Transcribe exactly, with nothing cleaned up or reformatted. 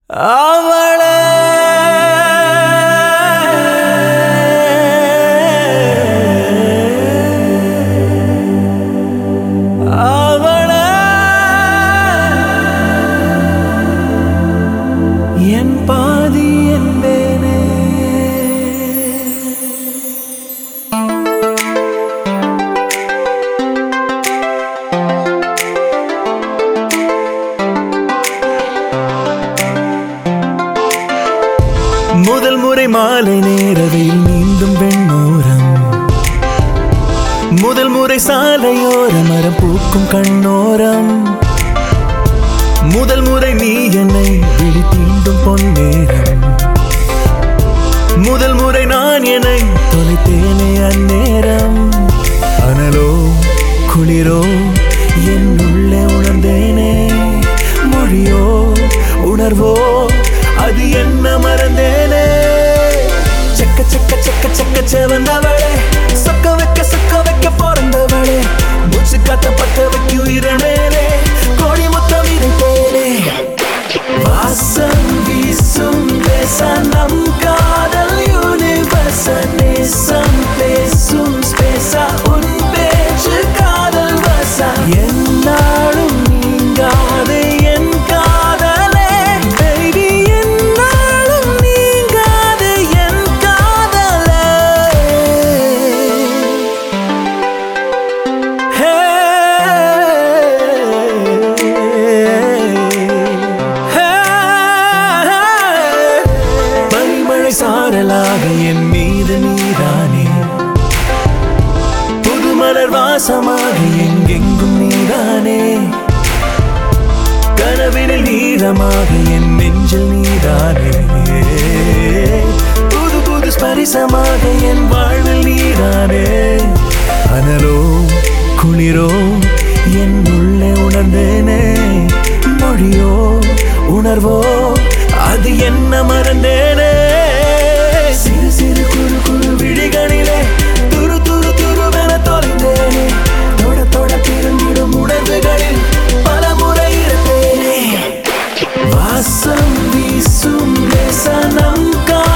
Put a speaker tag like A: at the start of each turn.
A: அவளே அவளே என் பாதி என்பேனே. முதல் முறை மாலை நேரவையில் நீந்தும் வெண்ணோரம், முதல் முறை சாலையோர மரம் பூக்கும் கண்ணோரம், முதல் முறை நீ என்னை விழி தீண்டும் பொன்னேரம், முதல் முறை நான் என்னை தொலைத்தேனே அந்நேரம். அனலோ குளிரோ என் உள்ளே உணர்ந்தேனே, மொழியோ உணர்வோ அது என்ன மறந்தேனே. செக்க செக்க செக்க செக்க செவந்தவளே, சொக்க வைக்க சொக்க வைக்க பிறந்தவளே, மூச்சு காத்த பத்த வைக்கும் இரமேலே, கோடி முத்தம் இருப்பேனே. வாசம் வீசும் பேச நம் காதல் யூனிவர்ச, நேசம் பேசும் ஸ்பேசா உன் பேச்சு காதல் வசா, என்னாலும் நீங்காது என் காதலே பேபி, என்னாலும் நீங்காது என் காதலே. ஹே பனிமழை சாரலாக என் மீது நீதானே, புது மலர் வாசமாக எங்கெங்கும் நீதானே, கனவினில் நீரமாக என் நெஞ்சில் நீதானே, புது புது ஸ்பரிசமாக என் வாழ்வில் நீதானே. அனலோ குளிரோ என் உள்ளே உணர்ந்தேனே, மொழியோ உணர்வோ அது என்ன மறந்தேனே. சிறு சிறு குறு குறு விழிகளிலே துரு துரு துருவென தொலைந்தேனே, தொட தொட திரும்பிடும் உணர்வுகளில் பல முறை இருப்பேனே. வாசம் வீசும் நேச நம்